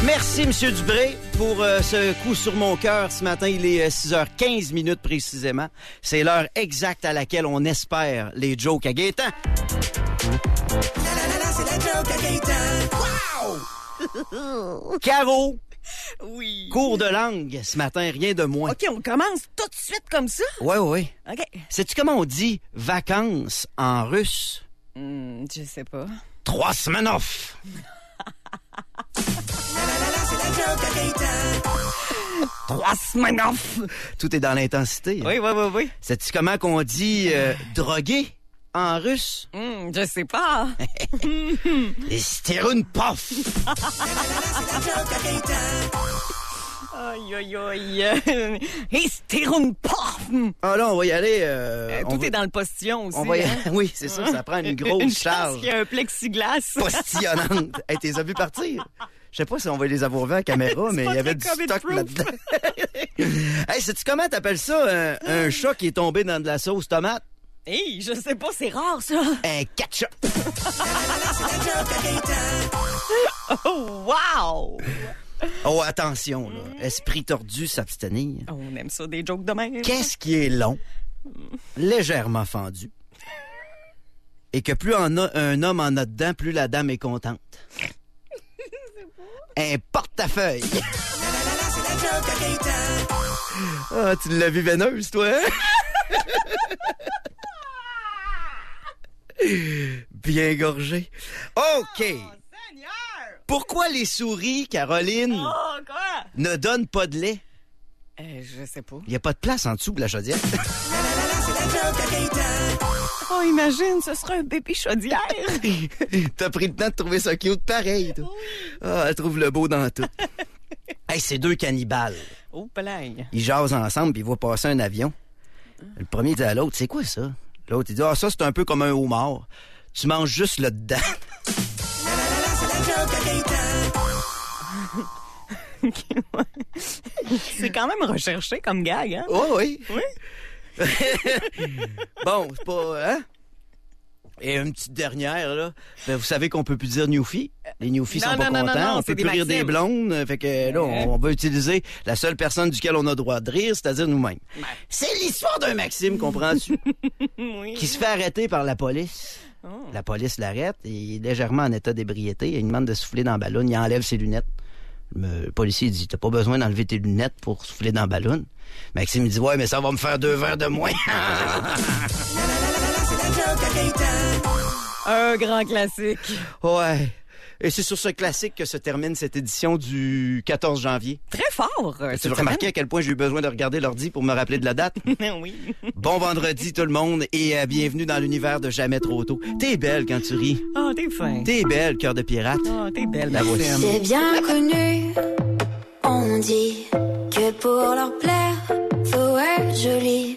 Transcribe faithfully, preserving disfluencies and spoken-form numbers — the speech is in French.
Merci, M. Dubré, pour euh, ce coup sur mon cœur. Ce matin, il est euh, six heures quinze minutes précisément. C'est l'heure exacte à laquelle on espère les jokes à Gaétan. La, la, la, la, c'est la joke à Gaétan. Wow! Caro. Oui. Cours de langue ce matin, rien de moins. OK, on commence tout de suite comme ça? Oui, oui. OK. Sais-tu comment on dit vacances en russe? Hmm, je sais pas. Trois semaines off. Trois semaines off. Tout est dans l'intensité. Oui, oui, oui, oui. Sais-tu comment qu'on dit euh, drogué en russe? Hmm, je sais pas. Les stérounpof. Aïe, aïe, aïe. Hystéronpof. Ah là, on va y aller. Euh, Euh, on tout va, est dans le postillon aussi. on va y... hein? Oui, c'est ça, ça prend une grosse Une charge chance qu'il y a un plexiglas. postillonnante. Hey, t'es as vu partir? Je sais pas si on va les avoir vus à la caméra, mais pas il y avait très du stock COVID-proof. là-dedans. Hey, sais-tu comment t'appelles ça, un, un chat qui est tombé dans de la sauce tomate? Hey, je sais pas, c'est rare ça. Un ketchup. Oh, wow. Oh, attention, là. Esprit tordu, s'abstenir. On aime ça, des jokes de même. Qu'est-ce qui est long, légèrement fendu, et que plus en a, un homme en a dedans, plus la dame est contente? Un portefeuille. Ah, tu l'as vu veineuse, toi, hein? Bien gorgé. OK. Pourquoi les souris, Caroline, Oh, quoi? ne donnent pas de lait? Euh, je sais pas. Il n'y a pas de place en dessous de la chaudière. Oh, imagine, ce serait un bébé chaudière. T'as pris le temps de trouver ça cute pareil, toi. Ah, elle trouve le beau dans tout. Hey, c'est deux cannibales. Oh, plagne. Ils jasent ensemble puis ils voient passer un avion. Le premier dit à l'autre, c'est quoi ça? L'autre, il dit, ah, ça, c'est un peu comme un homard. Tu manges juste le dedans. C'est quand même recherché comme gag, hein? Oh oui. Oui. Bon, c'est pas... Hein? Et une petite dernière, là. Ben, vous savez qu'on peut plus dire Newfie. Les Newfies Non, sont pas non, non, contents. non, non, on c'est peut plus des rire des maximes. blondes. Fait que là, on, on va utiliser la seule personne duquel on a droit de rire, c'est-à-dire nous-mêmes. Ouais. C'est l'histoire d'un Maxime, comprends-tu? Oui. Qui se fait arrêter par la police. Oh. La police l'arrête et il est légèrement en état d'ébriété. Il demande de souffler dans la ballon. Il enlève ses lunettes. Le policier dit, t'as pas besoin d'enlever tes lunettes pour souffler dans la ballon. Maxime il dit, ouais, mais ça va me faire deux verres de moins. Un grand classique. Ouais. Et c'est sur ce classique que se termine cette édition du quatorze janvier. Très fort. euh, Tu cette as remarqué à quel point j'ai eu besoin de regarder l'ordi pour me rappeler de la date? semaine. Oui. Bon vendredi tout le monde et euh, bienvenue dans l'univers de Jamais trop tôt. T'es belle quand tu ris. Oh, t'es fin. T'es belle, cœur de pirate. Oh, t'es belle, La voici. Maxime. C'est bien connu, on dit que pour leur plaire, faut être joli.